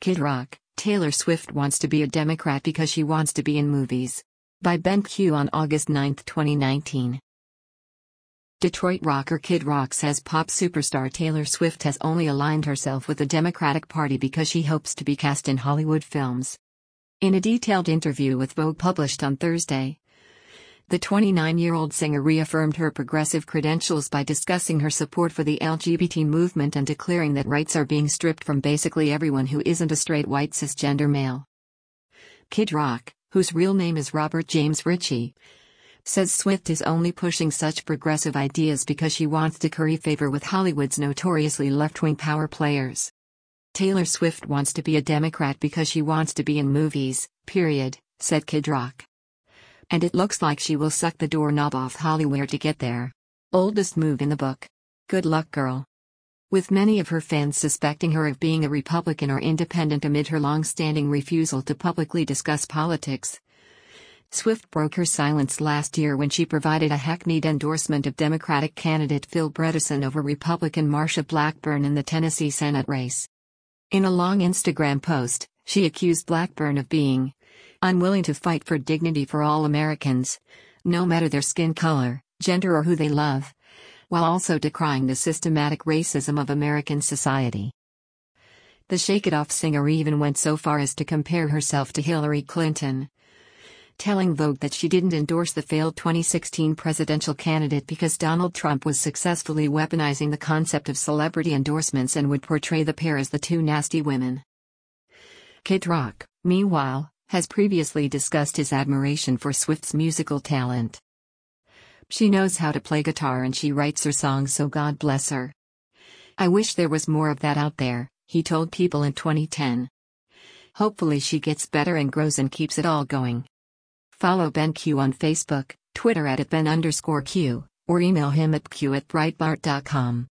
Kid Rock, Taylor Swift wants to be a Democrat because she wants to be in movies. By Ben Q on August 9, 2019. Detroit rocker Kid Rock says pop superstar Taylor Swift has only aligned herself with the Democratic Party because she hopes to be cast in Hollywood films. In a detailed interview with Vogue published on Thursday, the 29-year-old singer reaffirmed her progressive credentials by discussing her support for the LGBT movement and declaring that rights are being stripped from basically everyone who isn't a straight white cisgender male. Kid Rock, whose real name is Robert James Ritchie, says Swift is only pushing such progressive ideas because she wants to curry favor with Hollywood's notoriously left-wing power players. Taylor Swift wants to be a Democrat because she wants to be in movies, period, said Kid Rock. And it looks like she will suck the doorknob off Hollywood to get there. Oldest move in the book. Good luck, girl. With many of her fans suspecting her of being a Republican or independent amid her long-standing refusal to publicly discuss politics, Swift broke her silence last year when she provided a hackneyed endorsement of Democratic candidate Phil Bredesen over Republican Marsha Blackburn in the Tennessee Senate race. In a long Instagram post, she accused Blackburn of being unwilling to fight for dignity for all Americans, no matter their skin color, gender or who they love, while also decrying the systematic racism of American society. The Shake It Off singer even went so far as to compare herself to Hillary Clinton, telling Vogue that she didn't endorse the failed 2016 presidential candidate because Donald Trump was successfully weaponizing the concept of celebrity endorsements and would portray the pair as the two nasty women. Kid Rock, meanwhile, has previously discussed his admiration for Swift's musical talent. She knows how to play guitar and she writes her songs, so God bless her. I wish there was more of that out there, he told People in 2010. Hopefully she gets better and grows and keeps it all going. Follow Ben Q on Facebook, Twitter @Ben_Q, or email him at q@breitbart.com.